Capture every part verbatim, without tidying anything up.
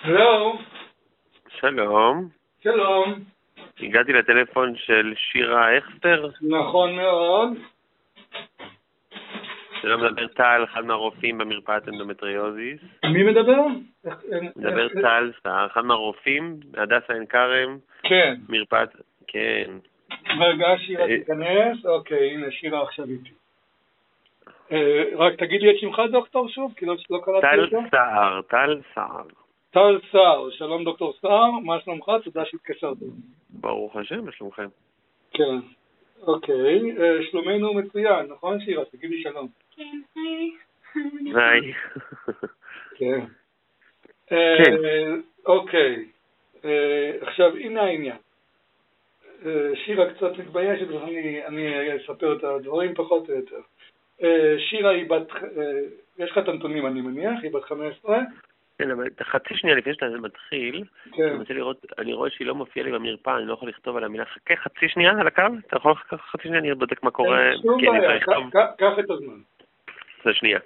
הלו. שלום. שלום. הגעתי לטלפון של שירה אכסטר. נכון מאוד. שלום, מדבר טל, אחד מהרופאים במרפאת אנדומטריוזיס. מי מדבר? מדבר טל, אחד מהרופאים, הדסה עין כרם. כן. מרפאת, כן. רגע, שירה תיכנס. אוקיי, הנה שירה עכשיו איתי. רק תגיד לי את שמך דוקטור שוב, כי לא קראתי אותו. טל סער, טל סער. טל סער, שלום דוקטור סער, מה שלומך? תודה שהתקשרת. ברוך השם, בשלומכם. כן, אוקיי, שלומנו מצוין, נכון שירה? תגיד לי שלום. כן, היי. היי. כן. אוקיי, עכשיו הנה העניין. שירה קצת מתביישת, אז אני אספר את הדברים פחות או יותר. שירה היא בת, יש לך את הנתונים אני מניח, היא בת חמש עשרה. כן, אבל חצי שנייה לפני שאתה מתחיל, אני רוצה לראות, אני רואה שהיא לא מופיעה לי במרפאה, אני לא יכול לכתוב על המילה, חכה חצי שנייה על הקו? אתה יכול לחכות חצי שנייה, אני בודק מה קורה. שום בעיה, קח את הזמן. זה שנייה.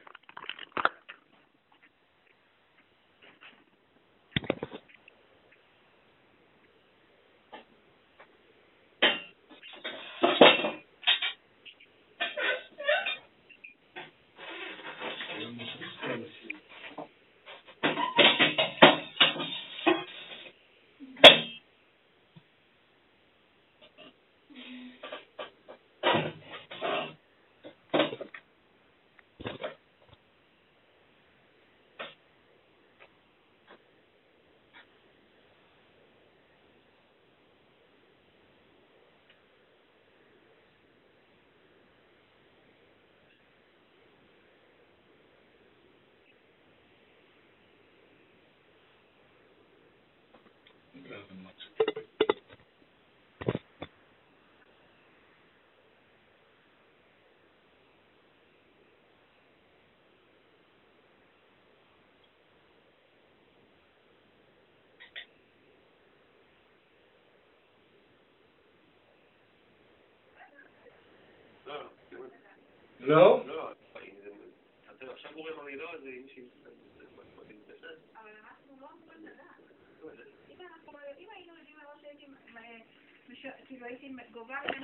לא? לא, עכשיו קוראים לי לא, זה אם שהיא... אבל אנחנו לא אמורים לדעת. אם היינו יודעים מראש שהייתי, כאילו הייתי גובה ממנו...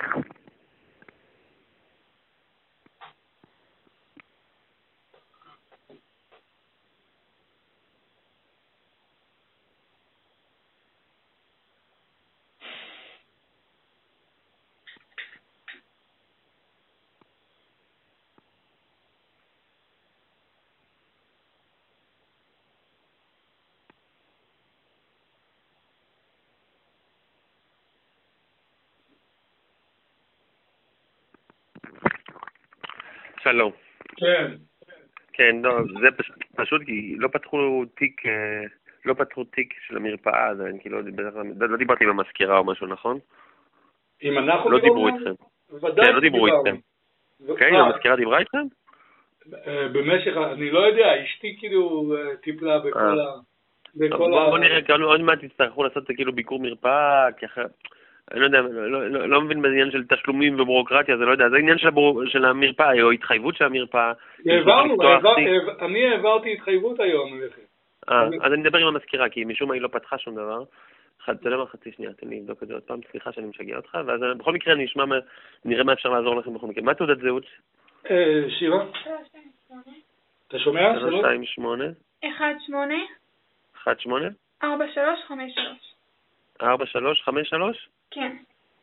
שלום. כן. כן, לא, זה פשוט כי לא פתחו תיק, לא פתחו תיק של המרפאה, אז אני כאילו, לא דיברתי עם המזכירה או משהו, נכון? אם אנחנו לא דיברו איתכם. כן, לא דיברו איתכם. כן, המזכירה דיברה איתכם? במשך, אני לא יודע, אשתי כאילו טיפלה בכל ה... בוא נראה, עוד מעט תצטרכו לעשות כאילו ביקור מרפאה, כי אחרי... אני לא יודע, לא מבין בעניין של תשלומים ובירוקרטיה, זה לא יודע, זה עניין של המרפאה, או התחייבות של המרפאה. העברנו, אני העברתי התחייבות היום. אז אני מדבר עם המזכירה, כי משום מה היא לא פתחה שום דבר. תלם על חצי שנייה, תן לי לבדוק את זה עוד פעם, סליחה שאני משגע אותך, ואז בכל מקרה אני אשמע, נראה מה אפשר לעזור לכם בכל מקרה. מה תעודת זהות? שירה? אתה שומע? שלוש שתיים שמונה אחד שמונה אחד שמונה ארבע שלוש חמש שלוש ארבע שלוש חמש שלוש? כן.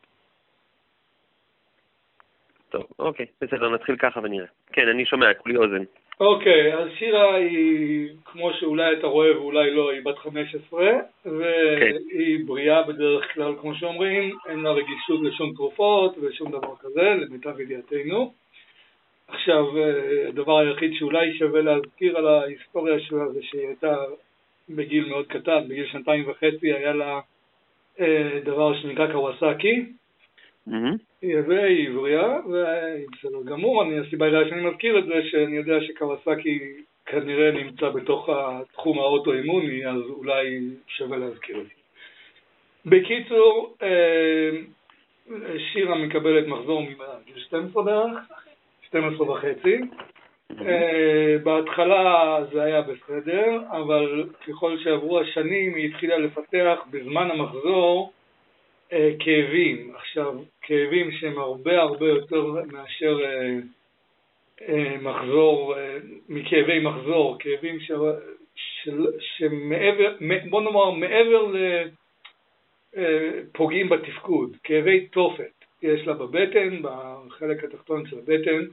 טוב, אוקיי, בסדר, נתחיל ככה ונראה. כן, אני שומע, כולי אוזן. אוקיי, אז שירה היא, כמו שאולי אתה רואה ואולי לא, היא בת חמש עשרה, והיא בריאה בדרך כלל, כמו שאומרים, אין לה רגישות לשום תרופות ושום דבר כזה, למיטב ידיעתנו. עכשיו, הדבר היחיד שאולי שווה להזכיר על ההיסטוריה שלה זה שהיא הייתה בגיל מאוד קטן, בגיל שנתיים וחצי היה לה דבר שנקרא קוואסקי, והיא בריאה, והיא בסדר גמור. אני, הסיבה היחידה שאני מזכיר את זה, שאני יודע שקוואסקי כנראה נמצא בתוך התחום האוטואימוני, אז אולי שווה להזכיר את זה. בקיצור, שירה מקבלת מחזור מגיל שתים עשרה בערך, שתים עשרה וחצי, בהתחלה זה היה בסדר, אבל ככל שעברו השנים היא התחילה לפתח בזמן המחזור כאבים. עכשיו, כאבים שהם הרבה הרבה יותר מאשר מחזור, מכאבי מחזור, כאבים ש... של... שמעבר, בוא נאמר, מעבר לפוגעים בתפקוד, כאבי תופת יש לה בבטן, בחלק התחתון של הבטן,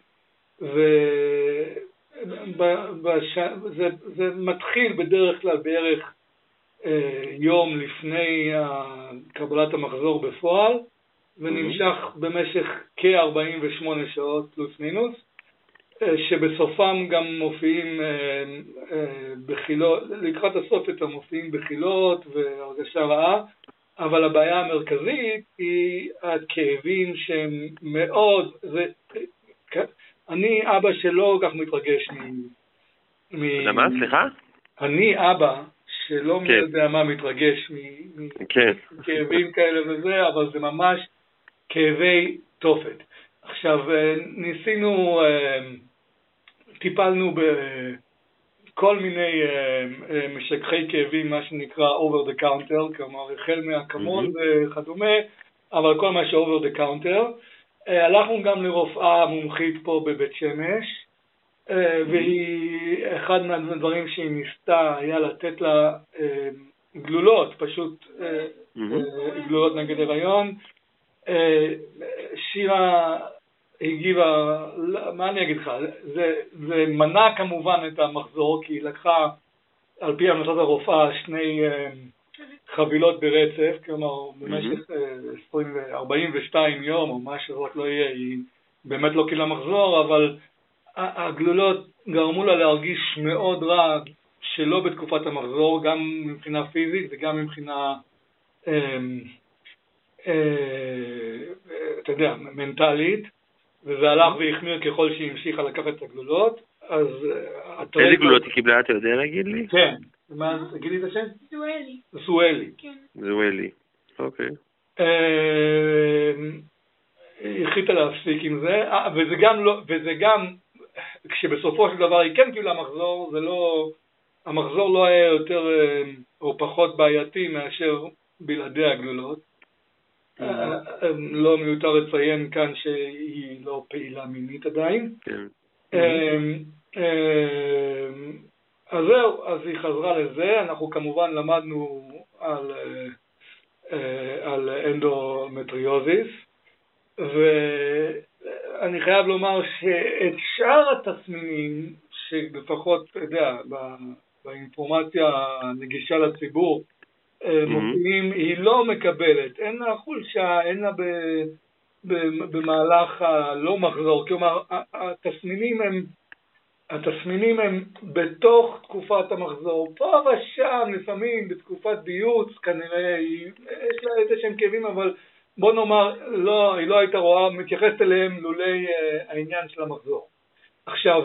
וזה זה מתחיל בדרך כלל בערך יום לפני קבלת המחזור בפועל, ונמשך במשך כ-ארבעים ושמונה שעות פלוס מינוס, שבסופם גם מופיעים בחילות, לקראת הסוף יותר מופיעים בחילות והרגשה רעה, אבל הבעיה המרכזית היא הכאבים שהם מאוד, זה, אני אבא שלא כך מתרגש מ... למה? סליחה? אני אבא שלא כן. יודע מה מתרגש מכאבים כן. כאלה וזה, אבל זה ממש כאבי תופת. עכשיו, ניסינו, טיפלנו בכל מיני משככי כאבים, מה שנקרא over the counter, כלומר, החל מהקמול mm-hmm. וכדומה, אבל כל מה ש-over the counter. הלכנו גם לרופאה מומחית פה בבית שמש, mm-hmm. והיא, אחד מהדברים שהיא ניסתה היה לתת לה גלולות, פשוט mm-hmm. גלולות נגד הריון. שירה הגיבה, מה אני אגיד לך, זה, זה מנע כמובן את המחזור, כי היא לקחה על פי המלצת הרופאה שני חבילות ברצף, כלומר במשך ארבעים ושתיים יום או מה שרק לא יהיה, היא באמת לא קיבלה מחזור, אבל הגלולות גרמו לה להרגיש מאוד רע שלא בתקופת המחזור, גם מבחינה פיזית וגם מבחינה אתה יודע, מנטלית, וזה הלך והחמיר ככל שהיא המשיכה לקחת את הגלולות. אז איזה גלולות היא קיבלה, אתה יודע להגיד לי? כן, מה, תגידי את השם? זואלי. זואלי. כן. זואלי, אוקיי. היא החליטה להפסיק עם זה, וזה גם לא, וזה גם, כשבסופו של דבר היא כן קיבלה מחזור, זה לא, המחזור לא היה יותר או פחות בעייתי מאשר בלעדי הגלולות. לא מיותר לציין כאן שהיא לא פעילה מינית עדיין. אז זהו, אז היא חזרה לזה. אנחנו כמובן למדנו על, על אנדומטריוזיס, ואני חייב לומר שאת שאר התסמינים, שלפחות, אתה יודע, באינפורמציה הנגישה לציבור, מופיעים, היא לא מקבלת, אין לה חולשה, אין לה במהלך הלא מחזור, כלומר, התסמינים הם, התסמינים הם בתוך תקופת המחזור, פה ושם, לפעמים בתקופת ביוץ, כנראה, יש לה איזה שהם כאבים, אבל בוא נאמר, לא, היא לא הייתה רואה, מתייחסת אליהם לולי העניין של המחזור. עכשיו,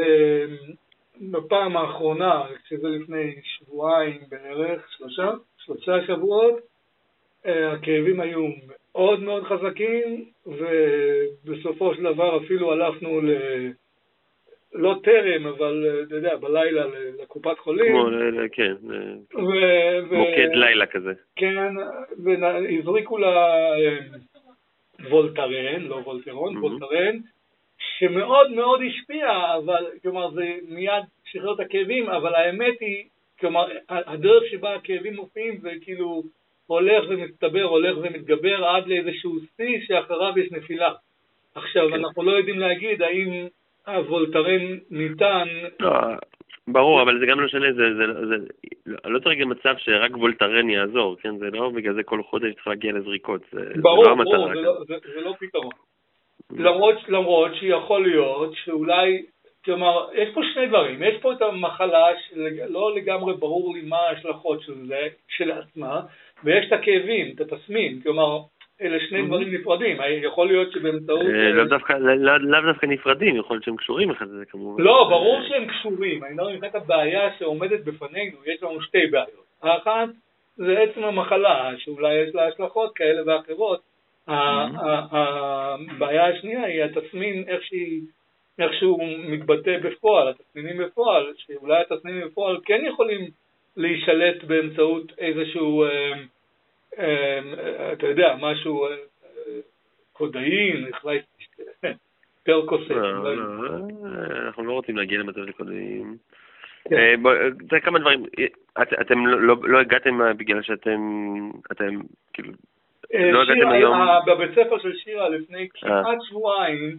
בפעם האחרונה, שזה לפני שבועיים בערך, שלושה, שלושה שבועות, הכאבים היו מאוד מאוד חזקים, ובסופו של דבר אפילו הלכנו ל... לא טרם, אבל אתה יודע, בלילה לקופת חולים. כמו, כן, מוקד לילה כזה. כן, והזריקו לה וולטרן, לא וולטרון, וולטרן, שמאוד מאוד השפיע, אבל כלומר זה מיד שחרר את הכאבים, אבל האמת היא, כלומר הדרך שבה הכאבים מופיעים זה כאילו הולך ומסתבר, הולך ומתגבר עד לאיזשהו שיא שאחריו יש נפילה. עכשיו אנחנו לא יודעים להגיד האם הוולטרן ניתן... ברור, אבל זה גם לא שונה, זה, זה, זה, לא צריך גם מצב שרק וולטרן יעזור, כן? זה לא בגלל זה כל חודש צריך להגיע לזריקות. זה, ברור, זה לא ברור, זה, לא, זה, זה לא פתרון. למרות, למרות שיכול להיות שאולי, כלומר, יש פה שני דברים, יש פה את המחלה שלא לגמרי ברור לי מה ההשלכות של זה, של עצמה, ויש את הכאבים, את התסמין, כלומר, אלה שני דברים נפרדים, יכול להיות שבאמצעות... לאו דווקא נפרדים, יכול להיות שהם קשורים אחד לזה כמובן. לא, ברור שהם קשורים, אני לא מבחינת הבעיה שעומדת בפנינו, יש לנו שתי בעיות. האחת, זה עצם המחלה, שאולי יש לה השלכות כאלה ואחרות. הבעיה השנייה היא התסמין, איך שהיא איכשהו מתבטא בפועל, התסמינים בפועל, שאולי התסמינים בפועל כן יכולים להישלט באמצעות איזשהו, אה, אה, אתה יודע, משהו אה, קודאין, פרקוסט. לא, לא, אנחנו לא רוצים להגיע למצב של קודאין. תראה כמה דברים, אתם לא הגעתם בגלל שאתם, אתם כאילו, לא הגעתם היום... בבית ספר של שירה לפני כמעט שבועיים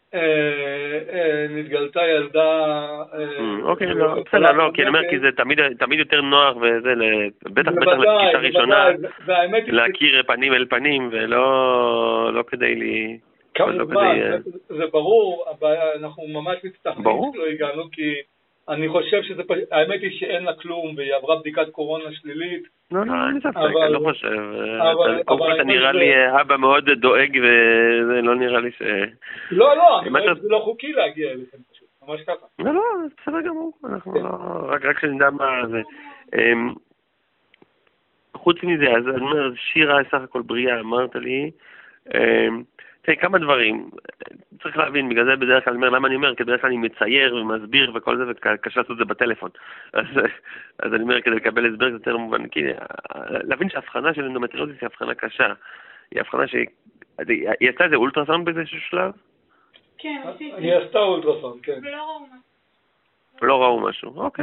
נתגלתה ילדה... אוקיי, לא, בסדר, לא, כי אני אומר, כי זה תמיד יותר נוח וזה, בטח בטח לפגישה ראשונה, להכיר פנים אל פנים ולא כדי לי... כמובן, זה ברור, אנחנו ממש מצטערים שלא הגענו, כי אני חושב שזה, האמת היא שאין לה כלום, והיא עברה בדיקת קורונה שלילית. לא, לא, אני ספק, אני לא חושב. קודם אתה נראה לי אבא מאוד דואג, וזה לא נראה לי ש... לא, לא, זה לא חוקי להגיע אליכם פשוט, ממש ככה. לא, לא, זה בסדר גמור, אנחנו לא... רק שנדע מה זה. חוץ מזה, אז אני אומר, שירה סך הכל בריאה, אמרת לי, תראי, כמה דברים, צריך להבין, בגלל זה בדרך כלל אני אומר, למה אני אומר? כי בדרך כלל אני מצייר ומסביר וכל זה, וקשה לעשות את זה בטלפון. אז, אז אני אומר, כדי לקבל הסבר זה יותר מובן, כי להבין שההבחנה של אנדומטריוזיס היא הבחנה קשה. היא הבחנה שהיא, היא עשתה איזה אולטרסאונד באיזשהו שלב? כן, עשיתי. היא עשתה אולטרסאונד, כן. ולא ראו משהו. לא ראו משהו, אוקיי.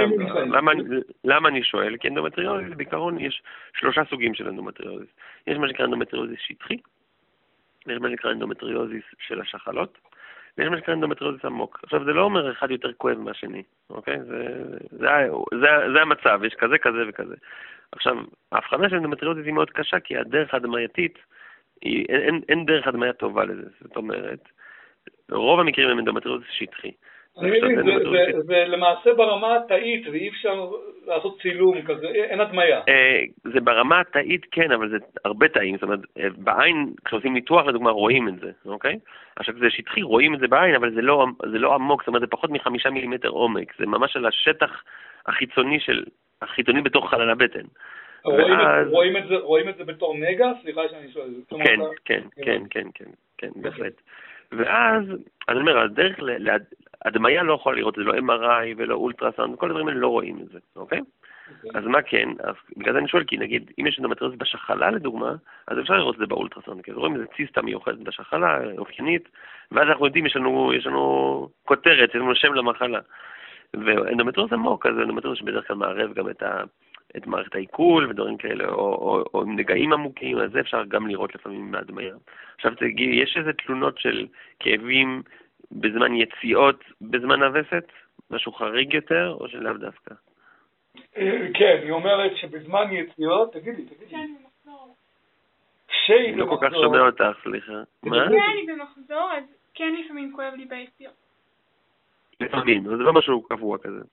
למה אני שואל? כי אנדומטריוזיס, בעיקרון יש שלושה סוגים של אנדומטריוזיס. יש מה שנקרא אנדומטריוזיס שטחי, יש מה שנקרא אנדומטריוזיס של השחלות, ויש מה שנקרא אנדומטריוזיס עמוק. עכשיו, זה לא אומר אחד יותר כואב מהשני, אוקיי? זה, זה, זה, זה המצב, יש כזה, כזה וכזה. עכשיו, ההבחנה של אנדומטריוזיס היא מאוד קשה, כי הדרך הדמייתית, היא, אין, אין דרך הדמיה טובה לזה. זאת אומרת, רוב המקרים הם אנדומטריוזיס שטחי. אני מבין, זה למעשה ברמה התאית, ואי אפשר לעשות צילום כזה, אין הדמיה. זה ברמה התאית כן, אבל זה הרבה תאים, זאת אומרת, בעין, כשעושים ניתוח לדוגמה, רואים את זה, אוקיי? עכשיו זה שטחי, רואים את זה בעין, אבל זה לא, זה לא עמוק, זאת אומרת, זה פחות מחמישה מילימטר עומק, זה ממש על השטח החיצוני של, החיצוני בתוך חלל הבטן. רואים את זה בתור נגע? סליחה שאני שואל. כן, כן, כן, כן, כן, כן, בהחלט. ואז, אני אומר, הדרך הדמיה לא יכולה לראות את זה, לא אם אר איי ולא אולטרסאונד, כל הדברים האלה לא רואים את זה, אוקיי? אז מה כן? אז בגלל זה אני שואל, כי נגיד, אם יש אנדומטריוזיס בשחלה לדוגמה, אז אפשר לראות את זה באולטרסאונד, כי רואים איזה ציסטה מיוחדת בשחלה, אופיינית, ואז אנחנו יודעים, יש לנו, יש לנו כותרת, יש לנו שם למחלה. ואנדומטריוזיס עמוק, אז אנדומטריוזיס שבדרך כלל מערב גם את ה... את מערכת העיכול ודברים כאלה, או, או, או עם נגעים עמוקים, אז זה אפשר גם לראות לפעמים מהדמיה. עכשיו תגידי, יש איזה תלונות של כאבים בזמן יציאות, בזמן הווסת? משהו חריג יותר, או שלאו דווקא? כן, היא אומרת שבזמן יציאות, תגידי, תגידי. כן, במחזור. אני לא כל כך שומע אותך, סליחה. מה? כן, אני במחזור, אז כן לפעמים כואב לי ביציאות. לפעמים, זה לא משהו קבוע כזה.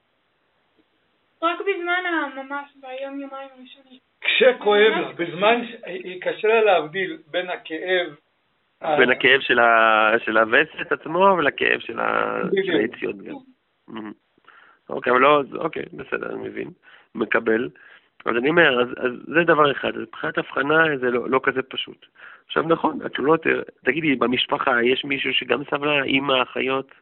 רק בזמן הממש, ביום יומיים הראשונים. כשכואב לך, בזמן, קשה לה להבדיל בין הכאב... בין הכאב של הווסת עצמו ולכאב של היציאות גם. אוקיי, אבל לא, אוקיי, בסדר, אני מבין, מקבל. אז אני אומר, אז זה דבר אחד, אז מבחינת הבחנה זה לא כזה פשוט. עכשיו נכון, התלונות, תגידי, במשפחה יש מישהו שגם סבלה, אמא, אחיות?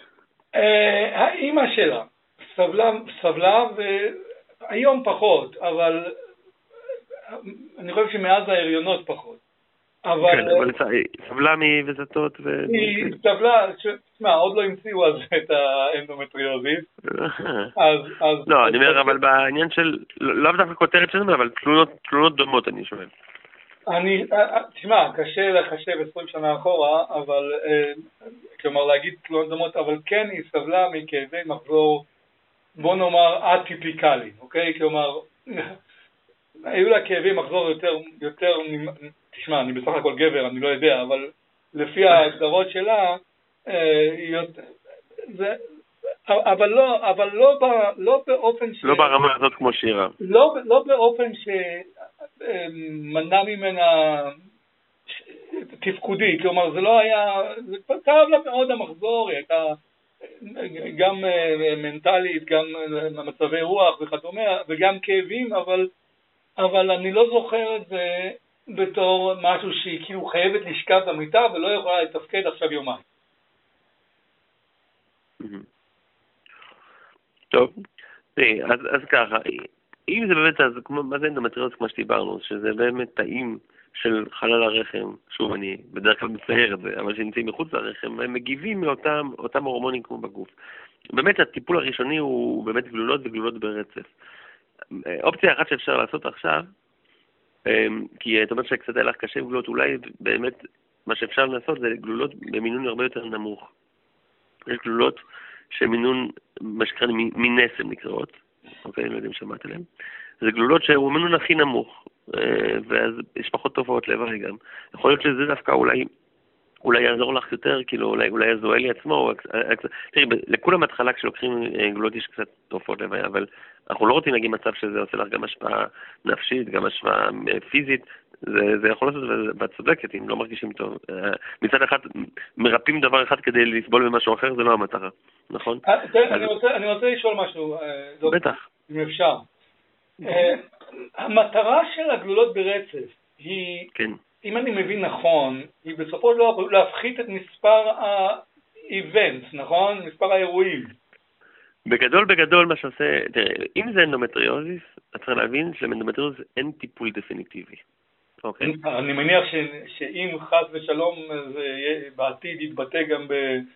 האמא שלה. סבלה, סבלה, והיום פחות, אבל אני חושב שמאז ההריונות פחות. אבל... כן, אבל סבלה מווסתות ו... היא סבלה, תשמע, עוד לא המציאו אז את האנדומטריוזיס. לא, אני אומר, אבל בעניין של, לאו דווקא כותרת שלנו, אבל תלונות דומות, אני שואל. אני, תשמע, קשה לחשב עשרים שנה אחורה, אבל, כלומר להגיד תלונות דומות, אבל כן היא סבלה מכאבי מחזור, בוא נאמר, אטיפיקלי, אוקיי? כלומר, היו לה כאבי מחזור יותר, יותר, תשמע, אני בסך הכל גבר, אני לא יודע, אבל לפי ההגדרות שלה, זה, אבל לא, אבל לא, לא באופן ש... לא ברמה הזאת כמו שירה. לא, לא באופן שמנע ממנה תפקודי, כלומר, זה לא היה, זה כאב לה מאוד המחזור, היא הייתה גם מנטלית, גם מצבי רוח וכדומה, וגם כאבים, אבל, אבל אני לא זוכר את זה בתור משהו שהיא כאילו חייבת לשכב במיטה ולא יכולה לתפקד עכשיו יומיים. טוב, אז, אז ככה, אם זה באמת, אז כמו, מה זה אנדומטריוזיס כמו שדיברנו, שזה באמת תאים של חלל הרחם, שוב אני בדרך כלל מצייר את זה, אבל שנמצאים מחוץ לרחם, הם מגיבים מאותם אותם הורמונים כמו בגוף. באמת הטיפול הראשוני הוא באמת גלולות וגלולות ברצף. אופציה אחת שאפשר לעשות עכשיו, כי את אומרת שקצת היה לך קשה עם גלולות, אולי באמת מה שאפשר לעשות זה גלולות במינון הרבה יותר נמוך. יש גלולות שמינון, מה שקרא מנסם נקראות, אוקיי, לא יודע אם שמעת עליהם. זה גלולות שהוא מינון הכי נמוך, ואז יש פחות תופעות לוואי גם. יכול להיות שזה דווקא אולי, אולי יעזור לך יותר, כאילו אולי, אולי יזוהה לי עצמו. תראי, לכולם התחלה כשלוקחים גלולות יש קצת תופעות לוואי, אבל אנחנו לא רוצים להגיד מצב שזה עושה לך גם השפעה נפשית, גם השפעה פיזית, זה, זה יכול לעשות, ואת צודקת, אם לא מרגישים טוב. מצד אחד, מרפאים דבר אחד כדי לסבול במשהו אחר, זה לא המטרה, נכון? אני רוצה, אני רוצה לשאול משהו, בטח. אם אפשר. המטרה של הגלולות ברצף היא, אם אני מבין נכון, היא בסופו של דבר להפחית את מספר ה-events, נכון? מספר האירועים. בגדול, בגדול, מה שעושה, תראה, אם זה אנדומטריוזיס, את צריך להבין שלאנדומטריוזיס אין טיפול דפיניטיבי. אוקיי. אני מניח שאם חס ושלום זה בעתיד יתבטא גם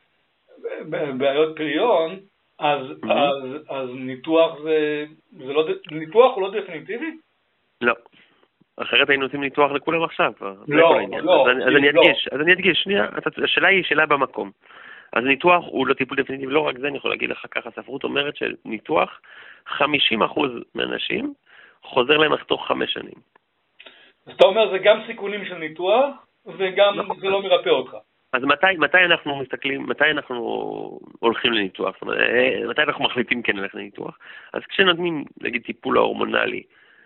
בבעיות פריון, אז אז ניתוח זה זה לא ניתוח הוא לא דפיניטיבי? לא. אחרת היינו עושים ניתוח לכולם עכשיו. לא, לא. אז אני אדגיש, אז אני אדגיש, שנייה, השאלה היא שאלה במקום. אז ניתוח הוא לא טיפול דפיניטיבי, לא רק זה, אני יכול להגיד לך ככה, הספרות אומרת שניתוח, חמישים אחוז מהאנשים חוזר להם תוך חמש שנים. אז אתה אומר, זה גם סיכונים של ניתוח, וגם זה לא מרפא אותך. אז מתי, מתי אנחנו מסתכלים, מתי אנחנו הולכים לניתוח? זאת אומרת, מתי אנחנו מחליטים כן ללכת לניתוח? אז כשנותנים, נגיד, טיפול ההורמונלי,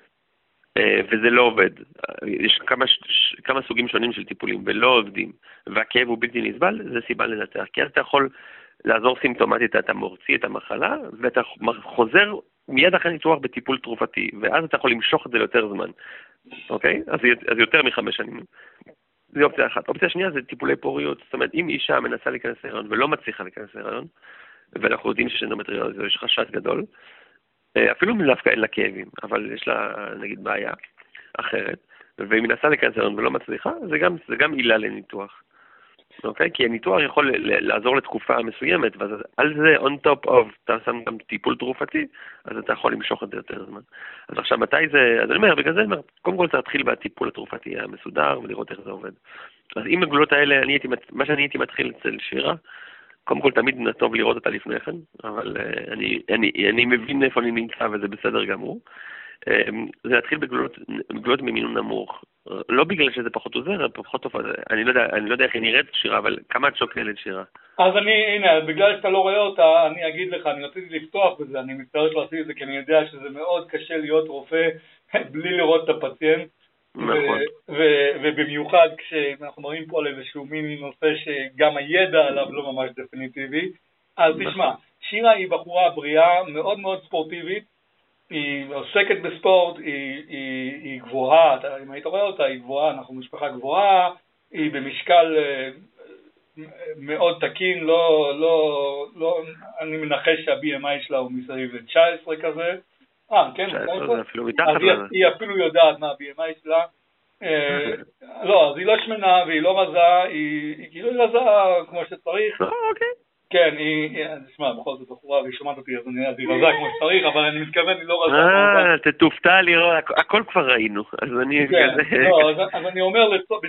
וזה לא עובד, יש כמה, כמה סוגים שונים של טיפולים, ולא עובדים, והכאב הוא בלתי נסבל, זה סיבה לנתח. כי אז אתה יכול לעזור סימפטומטית, אתה מורציא את המחלה, ואתה חוזר מיד אחרי ניתוח בטיפול תרופתי, ואז אתה יכול למשוך את זה ליותר זמן. אוקיי? אז, אז יותר מחמש שנים. זה אופציה אחת. אופציה שנייה זה טיפולי פוריות. זאת אומרת, אם אישה מנסה להיכנס להיריון ולא מצליחה להיכנס להיריון, ואנחנו יודעים שיש אנדומטריוזיס, יש חשש גדול, אפילו דווקא אין לה כאבים, אבל יש לה, נגיד, בעיה אחרת, ואם מנסה להיכנס להיריון ולא מצליחה, זה גם, זה גם עילה לניתוח. אוקיי? כי הניתוח יכול לעזור לתקופה מסוימת, ואז על זה, on top of, אתה שם גם טיפול תרופתי, אז אתה יכול למשוך את זה יותר זמן. אז עכשיו, מתי זה, אז אני אומר, בגלל זה, קודם כל, אתה תתחיל בטיפול התרופתי המסודר, ולראות איך זה עובד. אז עם הגלולות האלה, אני הייתי, מה שאני הייתי מתחיל אצל שירה, קודם כל, תמיד טוב לראות אותה לפני כן, אבל אני, אני, אני מבין איפה אני נמצא, וזה בסדר גמור. זה להתחיל בגלולות, בגלולות ממינון נמוך. לא בגלל שזה פחות עוזר, פחות טוב. אני לא יודע, אני לא יודע איך היא נראית שירה, אבל כמה את שוקלת שירה? אז אני, הנה, בגלל שאתה לא רואה אותה, אני אגיד לך, אני רציתי לפתוח בזה, אני מצטער שלא עשיתי את זה, כי אני יודע שזה מאוד קשה להיות רופא בלי לראות את הפציינט. נכון. ובמיוחד כשאנחנו מדברים פה על איזשהו מיני נושא שגם הידע עליו לא ממש דפיניטיבי. אז תשמע, שירה היא בחורה בריאה, מאוד מאוד ספורטיבית, היא עוסקת בספורט, היא, היא, היא גבוהה, אם היית רואה אותה, היא גבוהה, אנחנו משפחה גבוהה, היא במשקל מאוד תקין, לא, לא, לא, אני מנחש שה-בי אם איי שלה הוא מסביב ל-תשע עשרה כזה. אה, כן, אפילו מתחת אז היא, היא אפילו יודעת מה ה-בי אם איי שלה. לא, אז היא לא שמנה והיא לא רזה, היא כאילו היא רזה כמו שצריך. אוקיי. כן, היא, תשמע, בכל זאת בחורה, והיא שומעת אותי, אז היא רזה כמו שצריך, אבל אני מתכוון, היא לא רזה. אה, תתופתע לראות, הכל כבר ראינו, אז אני... כן, לא, אז אני אומר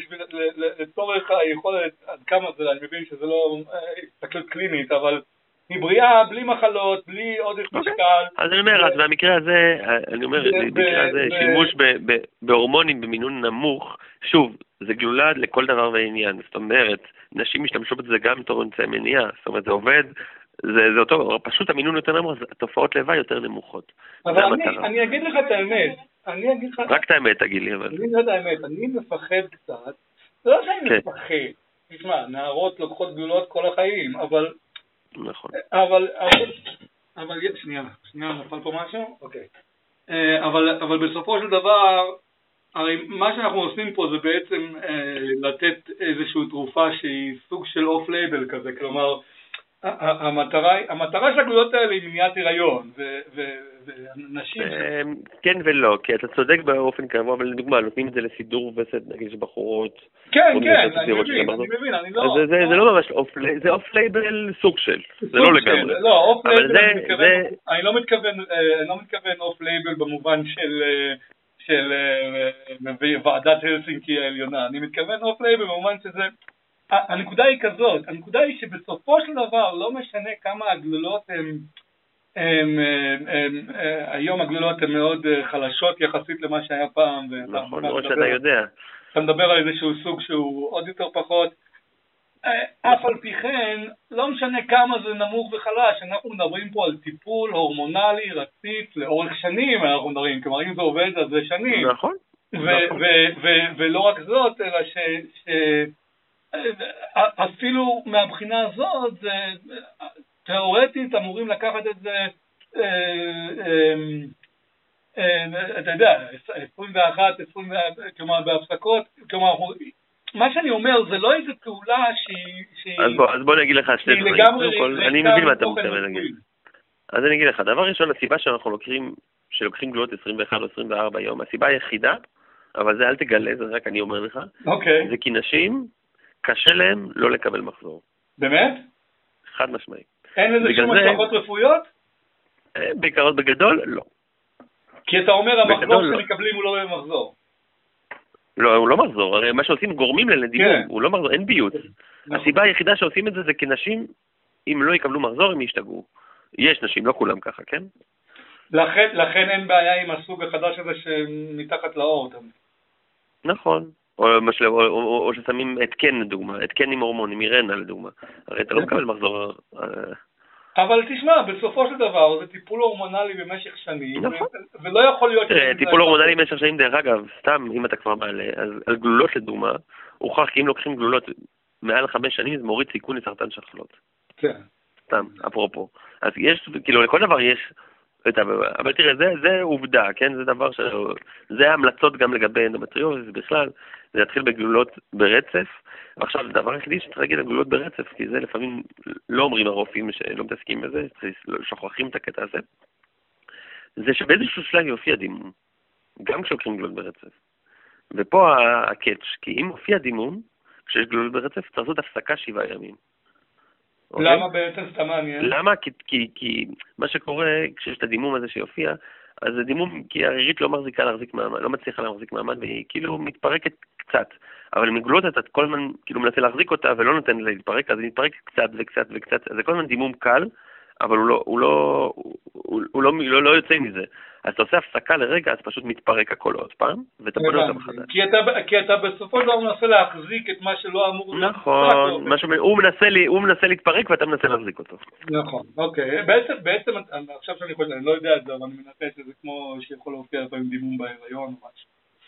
לצורך היכולת, עד כמה זה, אני מבין שזה לא הסתכלות קלינית, אבל היא בריאה, בלי מחלות, בלי עודף משקל. אז אני אומר, אז במקרה הזה, אני אומר, במקרה הזה, שימוש בהורמונים במינון נמוך, שוב, זה גלולה לכל דבר ועניין, זאת אומרת, נשים משתמשו בזה גם בתור אמצעי מניעה, זאת אומרת, זה עובד, זה, זה אותו, פשוט המינון יותר נמוך, התופעות לוואי יותר נמוכות. אבל אני, אני אגיד לך את האמת, אני אגיד לך... רק את האמת תגיד לי, אבל... אני אגיד לך את האמת, אני מפחד קצת, זה לא שאני מפחד, תשמע, נערות לוקחות גלולות כל החיים, אבל... נכון. אבל, אבל, אבל, שנייה, שנייה, נפל פה משהו? אוקיי. אבל, אבל בסופו של דבר, הרי מה שאנחנו עושים פה זה בעצם אה, לתת איזושהי תרופה שהיא סוג של אוף לייבל כזה, כלומר, המטרה של הגלולות האלה היא מניעת הריון, ונשים... כן ולא, כי אתה צודק באופן קבוע, אבל לדוגמה, נותנים את זה לסידור וסת, נגיד של בחורות. כן, כן, אני מבין, אני מבין, אני לא... זה לא ממש אוף-לייבל, זה אוף-לייבל סוג של, זה לא לגמרי. לא, אוף-לייבל, אני לא מתכוון אוף-לייבל במובן של... של ועדת הלסינקי העליונה, אני מתכוון אוף-לייבל במובן שזה... הנקודה היא כזאת, הנקודה היא שבסופו של דבר לא משנה כמה הגלולות הן, הם, הם, הם, היום הגלולות הן מאוד חלשות יחסית למה שהיה פעם. נכון, לא שאתה יודע. אתה מדבר על איזשהו סוג שהוא עוד יותר פחות, אף על פי כן, לא משנה כמה זה נמוך וחלש, אנחנו מדברים פה על טיפול הורמונלי רציף לאורך שנים, אנחנו מדברים, כלומר אם זה עובד אז זה שנים. נכון. ולא רק זאת, אלא ש... אפילו מהבחינה הזאת, תיאורטית אמורים לקחת את זה, אתה יודע, עשרים ואחת, עשרים, כלומר בהפסקות, כלומר, מה שאני אומר זה לא איזו פעולה שהיא... אז בוא נגיד לך שתי דברים, אני מבין מה אתה מתכוון להגיד. אז אני אגיד לך, דבר ראשון, הסיבה שאנחנו לוקחים, שלוקחים גלולות עשרים ואחת או עשרים וארבע יום, הסיבה היחידה, אבל זה אל תגלה, זה רק אני אומר לך, זה כי נשים... קשה להם לא לקבל מחזור. באמת? חד משמעי. אין לזה שום השלכות רפואיות? בעיקרות בגדול, לא. כי אתה אומר המחזור שמקבלים הוא לא במחזור. לא, הוא לא מחזור. הרי מה שעושים גורמים לדימום, הוא לא מחזור, אין ביוץ. הסיבה היחידה שעושים את זה זה כי נשים, אם לא יקבלו מחזור, הם ישתגעו. יש נשים, לא כולם ככה, כן? לכן אין בעיה עם הסוג החדש הזה שמתחת לאור. נכון. או, או, או, או ששמים התקן לדוגמה, התקן עם הורמונים, מירנה לדוגמה. הרי אתה לא מקבל מחזור... אבל תשמע, בסופו של דבר זה טיפול הורמונלי במשך שנים, נכון. ולא יכול להיות... תראה, טיפול הורמונלי במשך שנים, דרך אגב, סתם, אם אתה כבר מעלה, אז על גלולות לדוגמה, הוכח כי אם לוקחים גלולות מעל חמש שנים, זה מוריד סיכון לסרטן שחלות. כן. סתם, אפרופו. אז יש, כאילו, לכל דבר יש... אבל תראה, זה, זה עובדה, כן? זה דבר ש... זה המלצות גם לגבי אנדומטריוזיס בכלל, זה יתחיל בגלולות ברצף, ועכשיו, הדבר היחידי שצריך להגיד על גלולות ברצף, כי זה לפעמים לא אומרים הרופאים שלא מתעסקים בזה, שוכחים את הקטע הזה, זה שבאיזשהו שלב יופיע דימום, גם כשלוקחים גלולות ברצף. ופה הקאץ', כי אם מופיע דימום, כשיש גלולות ברצף, צריך לעשות הפסקה שבעה ימים. למה בעצם סתם מעניין? למה? כי, כי, כי מה שקורה כשיש את הדימום הזה שיופיע, אז זה דימום כי הרירית לא מחזיקה להחזיק מעמד, לא מצליחה להחזיק מעמד, והיא כאילו מתפרקת קצת. אבל מגלולות אתה כל הזמן כאילו מנסה להחזיק אותה ולא נותן לה להתפרק, אז היא מתפרקת קצת וקצת וקצת, אז זה כל הזמן דימום קל, אבל הוא לא, הוא לא, הוא, הוא לא, לא, לא יוצא מזה. אז אתה עושה הפסקה לרגע, אז פשוט מתפרק הכל עוד פעם, ואתה בונה אותה מחדש. כי אתה, כי אתה בסופו של דבר מנסה להחזיק את מה שלא אמור... נכון, מה שהוא, הוא מנסה לי, הוא מנסה להתפרק ואתה מנסה להחזיק אותו. נכון, אוקיי. בעצם, בעצם, עכשיו שאני חושב, אני לא יודע את זה, אבל אני מנסה שזה כמו שיכול להופיע לפעמים דימום בהיריון או משהו.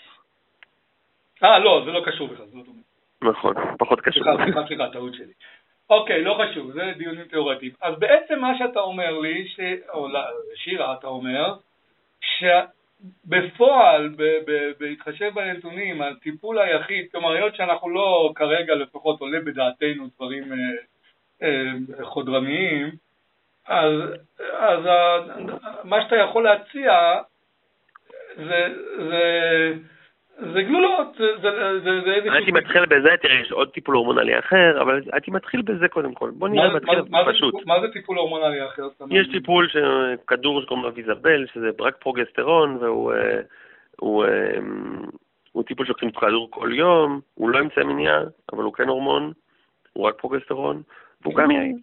אה, לא, זה לא קשור בכלל, זה לא דומה. נכון, פחות קשור. סליחה, סליחה, סליחה, טעות שלי. אוקיי, לא חשוב, זה דיונים תיאורטיים. אז בעצם מה שאתה אומר לי, ש... או שירה, אתה אומר, שבפועל, בהתחשב בנתונים, הטיפול היחיד, כלומר, היות שאנחנו לא כרגע לפחות עולה בדעתנו דברים אה, אה, חודרניים, אז, אז ה, מה שאתה יכול להציע זה... זה זה גלולות, הייתי מתחיל בזה, תראה, יש עוד טיפול הורמונלי אחר, אבל הייתי מתחיל בזה קודם כל. בוא נראה, מתחיל פשוט. מה זה טיפול הורמונלי אחר? יש טיפול שכדור שקוראים לו ויזבל, שזה רק פרוגסטרון, והוא טיפול שלוקחים כדור כל יום, הוא לא אמצעי מניעה, אבל הוא כן הורמון, הוא רק פרוגסטרון, והוא גם יעיל.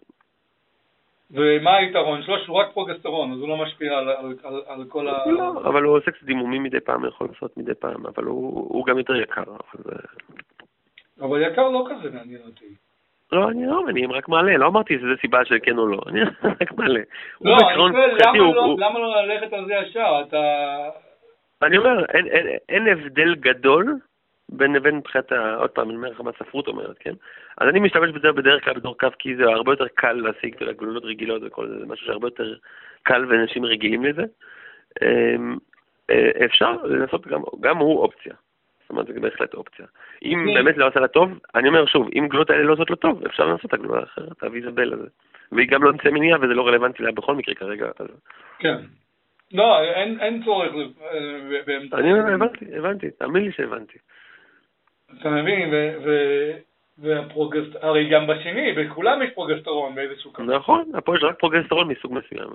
ומה היתרון שלו? שהוא רק פרוגסטרון, אז הוא לא משפיע על, על, על, על כל ה... לא, אבל הוא עושה קצת דימומים מדי פעם, יכול לעשות מדי פעם, אבל הוא, הוא גם יותר יקר. אבל... אבל יקר לא כזה מעניין אותי. לא, אני לא מעניין, רק מעלה, לא אמרתי שזה סיבה של כן או לא, אני רק מעלה. לא, אני חושב, למה, הוא, לא, הוא... למה לא ללכת על זה ישר? אתה... אני אומר, אין, אין, אין הבדל גדול בין לבין מבחינת, עוד פעם, אני אומר לך מה הספרות אומרת, כן? אז אני משתמש בזה בדרך כלל בתור קו, כי זה הרבה יותר קל להשיג גלולות רגילות וכל זה, זה משהו שהרבה יותר קל ואנשים רגילים לזה. אפשר לנסות, גם, גם הוא אופציה. זאת אומרת, זה בהחלט אופציה. אם באמת לא עושה לה טוב, אני אומר שוב, אם גלולות האלה לא עושות לו טוב, אפשר לעשות את הגלולה האחרת, הוויזבל הזה. והיא גם לא נמצא מניעה, וזה לא רלוונטי לה בכל מקרה כרגע. כן. לא, אין צורך באמצע. אני הבנתי, הבנתי, תאמין לי שהבנתי. אתה מבין, והפרוגסטרון, הרי גם בשני, בכולם יש פרוגסטרון באיזשהו כמה. נכון, פה יש רק פרוגסטרון מסוג מסוים.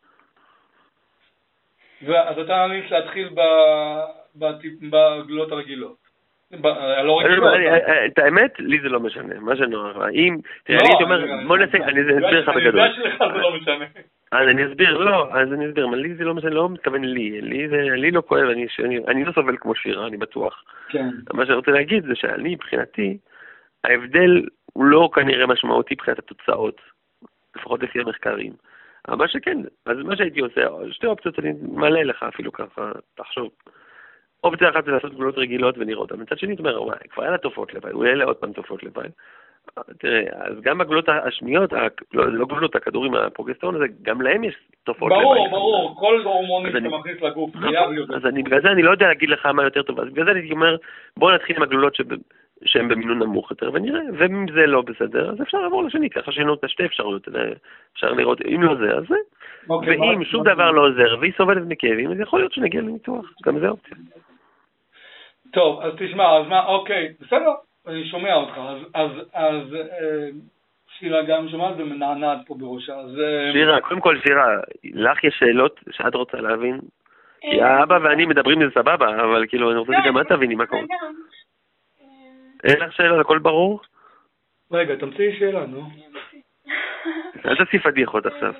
אז אתה ממליץ להתחיל בגלולות הרגילות. לא רגילות. את האמת, לי זה לא משנה, מה שנורא. אם, תראה, אני הייתי אומר, בוא נעשה, אני אסביר לך בגדול. אני יודע שלך זה לא משנה. אז אני אסביר, לא, אז אני אסביר, אבל לי זה לא משנה, לא מתכוון לי, לי לא כואב, אני לא סובל כמו שירה, אני בטוח. כן. מה שאני רוצה להגיד זה שאני, מבחינתי, ההבדל הוא לא כנראה משמעותי מבחינת התוצאות, לפחות לפי המחקרים. אבל מה שכן, אז מה שהייתי עושה, שתי אופציות אני מעלה לך אפילו ככה, תחשוב. אופציה אחת זה לעשות גלולות רגילות ונראות. מצד שני, אתה אומר, כבר היה לה תופעות לוואי, הוא יהיה לה עוד פעם תופעות לוואי. תראה, אז גם הגלולות השניות, לא, לא גלולות, הכדורים, הפרוגסטרון הזה, גם להם יש תופעות לוואי. ברור, ברור, כל הורמונים שאתה מכניס לגוף. אז בגלל זה אני לא יודע להגיד לך מה יותר טוב, אז בגלל זה אני אומר, בוא נתחיל עם הגלולות שהן במינון נמוך יותר, ונראה, ואם זה לא בסדר, אז אפשר לעבור לשני, ככה שינו את השתי אפשרויות, אפשר לראות, אם לא זה, אז זה. ואם שום דבר לא עוזר, והיא סובלת מכאבים, אז יכול להיות שנגיע לניתוח, גם זה אופציה. טוב, אז תשמע, אז מה, אוקיי, בסדר, אני שומע אותך, אז, אז, אז אה, שירה גם שומעת ומנענעת פה בראשה, אז... שירה, קודם כל שירה, לך יש שאלות שאת רוצה להבין? כי האבא ואני מדברים על זה סבבה, אבל כאילו, אני רוצה גם את תביני מה קורה. אין לך שאלה, הכל ברור? רגע, תמצאי שאלה, נו. אל תעשי פדיחות עכשיו.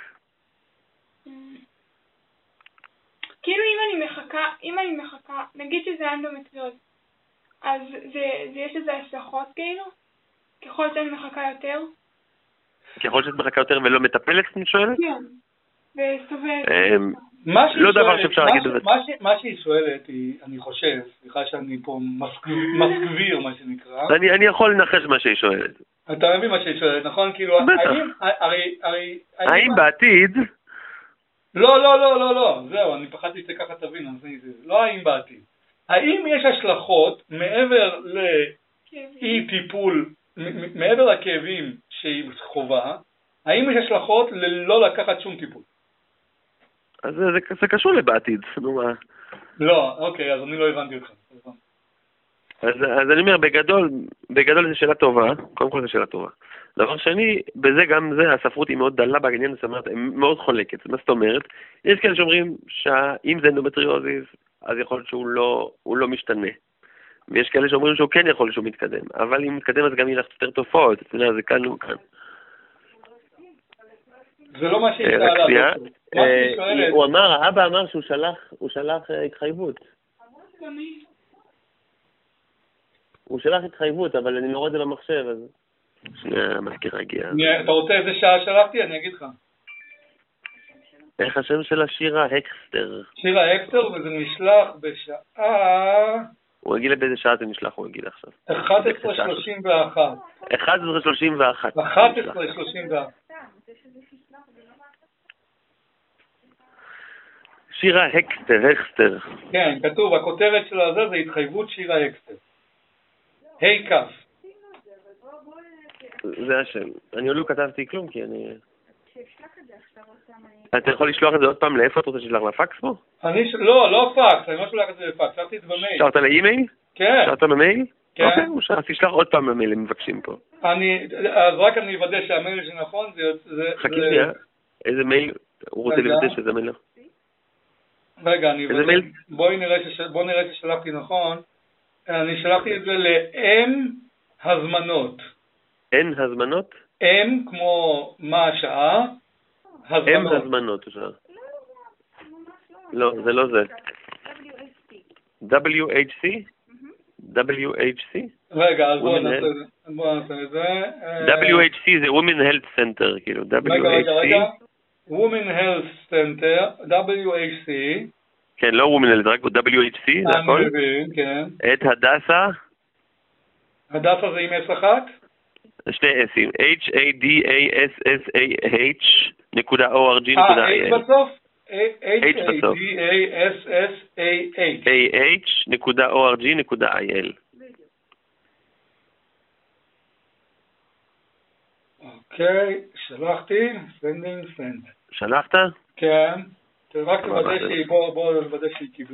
כאילו אם אני מחכה, אם אני מחכה, נגיד שזה אנדומטריוז, אז זה, זה יש איזה השלכות כאילו? ככל שאני מחכה יותר? ככל שאת מחכה יותר ולא מטפלת, אני שואלת? כן, וסובלת. לא דבר שאפשר להגיד בזה. מה שהיא שואלת היא, אני חושב, סליחה שאני פה מסגביר מה שנקרא. אני יכול לנחש מה שהיא שואלת. אתה מבין מה שהיא שואלת, נכון? כאילו, האם בעתיד... לא, לא, לא, לא, לא, זהו, אני פחדתי שככה תבין, לא האם בעתיד. האם יש השלכות מעבר לאי טיפול, מעבר לכאבים שהיא חובה, האם יש השלכות ללא לקחת שום טיפול? אז זה, זה קשור לבעתיד, נו מה. לא, אוקיי, אז אני לא הבנתי אותך. אז, אז אני אומר, בגדול, בגדול זו שאלה טובה, קודם כל זו שאלה טובה. דבר שני, בזה גם זה, הספרות היא מאוד דלה בעניין, זאת אומרת, היא מאוד חולקת. מה זאת אומרת? יש כאלה שאומרים שאם זה אנדומטריוזיס, אז יכול להיות שהוא לא, הוא לא משתנה. ויש כאלה שאומרים שהוא כן יכול שהוא מתקדם. אבל אם מתקדם אז גם יהיה לך יותר תופעות, אתה יודע, זה כאן וכאן. זה לא מה שהיא שאלה. הוא אמר, האבא אמר שהוא שלח, הוא שלח התחייבות. הוא שלח התחייבות, אבל אני לא רואה את זה במחשב, אז... שנייה, המזכירה הגיעה. אתה רוצה איזה שעה שלחתי? אני אגיד לך. איך השם של שירה הקסטר? שירה הקסטר, וזה נשלח בשעה... הוא יגיד לי באיזה שעה זה נשלח, הוא יגיד עכשיו. אחת עשרה שלושים ואחת. אחת עשרה שלושים ואחת. אחת עשרה שלושים ואחת. שירה הקסטר, הקסטר. כן, כתוב, הכותרת של הזה זה התחייבות שירה הקסטר. היי כף. זה השם. אני עוד לא כתבתי כלום כי אני... אתה יכול לשלוח את זה עוד פעם לאיפה? אתה רוצה לשלוח לפקס פה? אני... לא, לא פקס, אני לא שולח את זה לפקס, שלחתי את זה במייל. שלחת לאימייל? כן. שלחת במייל? כן. אוקיי, הוא שלח, תשלח עוד פעם במייל, הם מבקשים פה. אני... אז רק אני אוודא שהמייל שנכון זה... חכי שנייה. איזה מייל? הוא רוצה לוודא שזה מייל? רגע, אני אוודא. בואי נראה ששלחתי נכון. אני שלחתי את זה ל-M הזמנות. אין הזמנות? M כמו מה השעה, הזמנות. M הזמנות, השעה. לא, זה לא זה. W H C? W H C? רגע, אז בואו נעשה את זה. W H C זה Women Health Center, כאילו, W H C. רגע, רגע. Women Health Center, W H C. כן, לא Women Health, רק W H C, זה הכל? אני מבין, כן. את הדסה? הדסה זה עם S אחת? שני S'ים, H A D A S S A H נקודה O R G נקודה I L. אה, H בסוף? H A D A S S A H. A H נקודה או אר ג'י נקודה איי אל. אוקיי, שלחתי, sending, send. שלחת? כן, רק לוודא שהיא, בוא, בוא לוודא שהיא קיבלה.